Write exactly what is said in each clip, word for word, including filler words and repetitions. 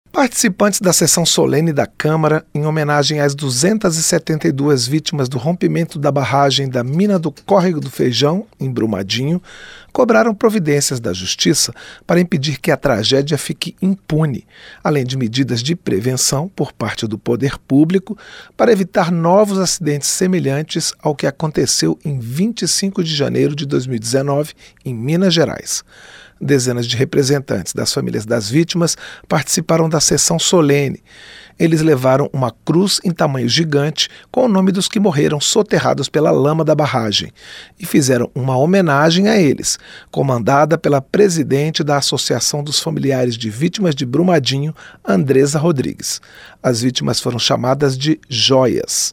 Participantes da sessão solene da Câmara, em homenagem às duzentas e setenta e duas vítimas do rompimento da barragem da mina do Córrego do Feijão, em Brumadinho, cobraram providências da Justiça para impedir que a tragédia fique impune, além de medidas de prevenção por parte do poder público para evitar novos acidentes semelhantes ao que aconteceu em vinte e cinco de janeiro de dois mil e dezenove, em Minas Gerais. Dezenas de representantes das famílias das vítimas participaram da sessão solene. Eles levaram uma cruz em tamanho gigante com o nome dos que morreram soterrados pela lama da barragem e fizeram uma homenagem a eles, comandada pela presidente da Associação dos Familiares de Vítimas de Brumadinho, Andresa Rodrigues. As vítimas foram chamadas de joias.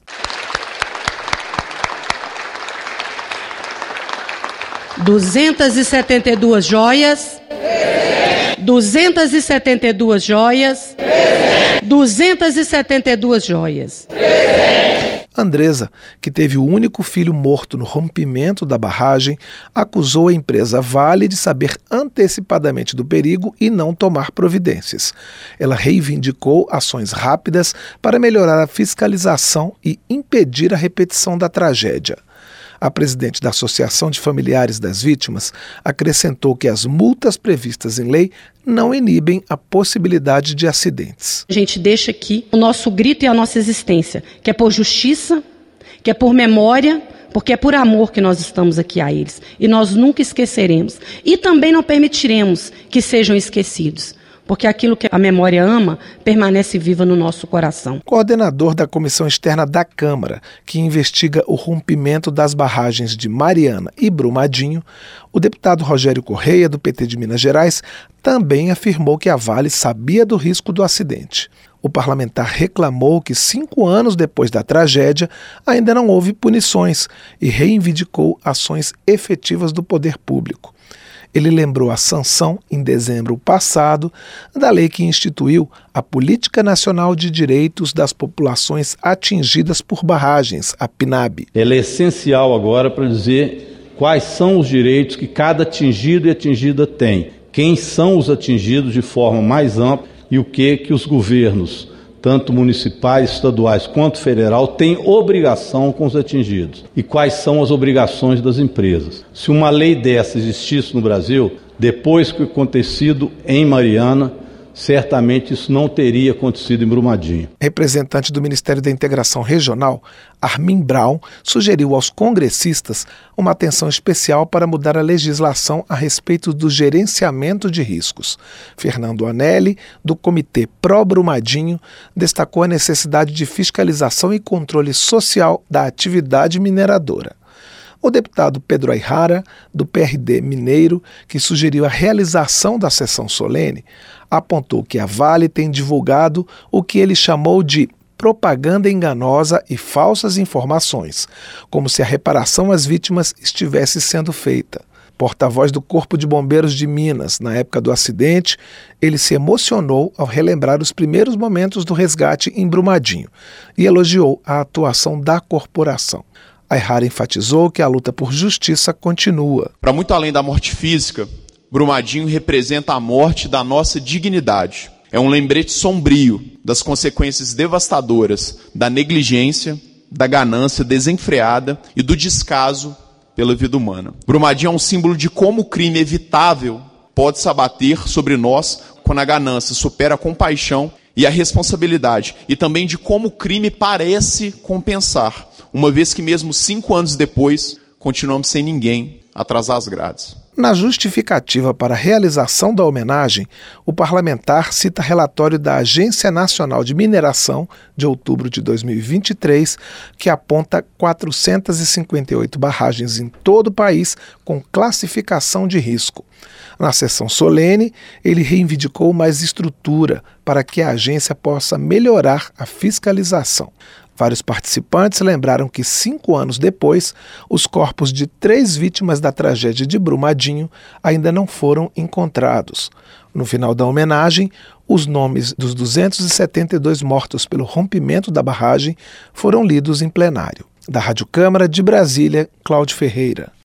duzentas e setenta e duas joias. Presente. duzentas e setenta e duas joias. Presente. duzentas e setenta e duas joias. Presente. Andresa, que teve o único filho morto no rompimento da barragem, acusou a empresa Vale de saber antecipadamente do perigo e não tomar providências. Ela reivindicou ações rápidas para melhorar a fiscalização e impedir a repetição da tragédia. A presidente da Associação de Familiares das Vítimas acrescentou que as multas previstas em lei não inibem a possibilidade de acidentes. A gente deixa aqui o nosso grito e a nossa existência, que é por justiça, que é por memória, porque é por amor que nós estamos aqui a eles. E nós nunca esqueceremos. E também não permitiremos que sejam esquecidos. Porque aquilo que a memória ama permanece viva no nosso coração. Coordenador da Comissão Externa da Câmara, que investiga o rompimento das barragens de Mariana e Brumadinho, o deputado Rogério Correia, do P T de Minas Gerais, também afirmou que a Vale sabia do risco do acidente. O parlamentar reclamou que, cinco anos depois da tragédia, ainda não houve punições e reivindicou ações efetivas do poder público. Ele lembrou a sanção, em dezembro passado, da lei que instituiu a Política Nacional de Direitos das Populações Atingidas por Barragens, a PNAB. Ela é essencial agora para dizer quais são os direitos que cada atingido e atingida tem, quem são os atingidos de forma mais ampla e o que, que os governos, tanto municipais, estaduais quanto federal, têm obrigação com os atingidos. E quais são as obrigações das empresas. Se uma lei dessa existisse no Brasil, depois que o acontecido em Mariana, certamente isso não teria acontecido em Brumadinho. Representante do Ministério da Integração Regional, Armin Braun, sugeriu aos congressistas uma atenção especial para mudar a legislação a respeito do gerenciamento de riscos. Fernando Anelli, do Comitê Pró-Brumadinho, destacou a necessidade de fiscalização e controle social da atividade mineradora. O deputado Pedro Ayrara, do P R D mineiro, que sugeriu a realização da sessão solene, apontou que a Vale tem divulgado o que ele chamou de propaganda enganosa e falsas informações, como se a reparação às vítimas estivesse sendo feita. Porta-voz do Corpo de Bombeiros de Minas, na época do acidente, ele se emocionou ao relembrar os primeiros momentos do resgate em Brumadinho e elogiou a atuação da corporação. Ayrara enfatizou que a luta por justiça continua. Para muito além da morte física, Brumadinho representa a morte da nossa dignidade. É um lembrete sombrio das consequências devastadoras da negligência, da ganância desenfreada e do descaso pela vida humana. Brumadinho é um símbolo de como o crime evitável pode se abater sobre nós quando a ganância supera a compaixão e a responsabilidade, e também de como o crime parece compensar, uma vez que mesmo cinco anos depois, continuamos sem ninguém atrás das grades. Na justificativa para a realização da homenagem, o parlamentar cita relatório da Agência Nacional de Mineração, de outubro de dois mil e vinte e três, que aponta quatrocentas e cinquenta e oito barragens em todo o país com classificação de risco. Na sessão solene, ele reivindicou mais estrutura para que a agência possa melhorar a fiscalização. Vários participantes lembraram que, cinco anos depois, os corpos de três vítimas da tragédia de Brumadinho ainda não foram encontrados. No final da homenagem, os nomes dos duzentos e setenta e dois mortos pelo rompimento da barragem foram lidos em plenário. Da Rádio Câmara de Brasília, Cláudio Ferreira.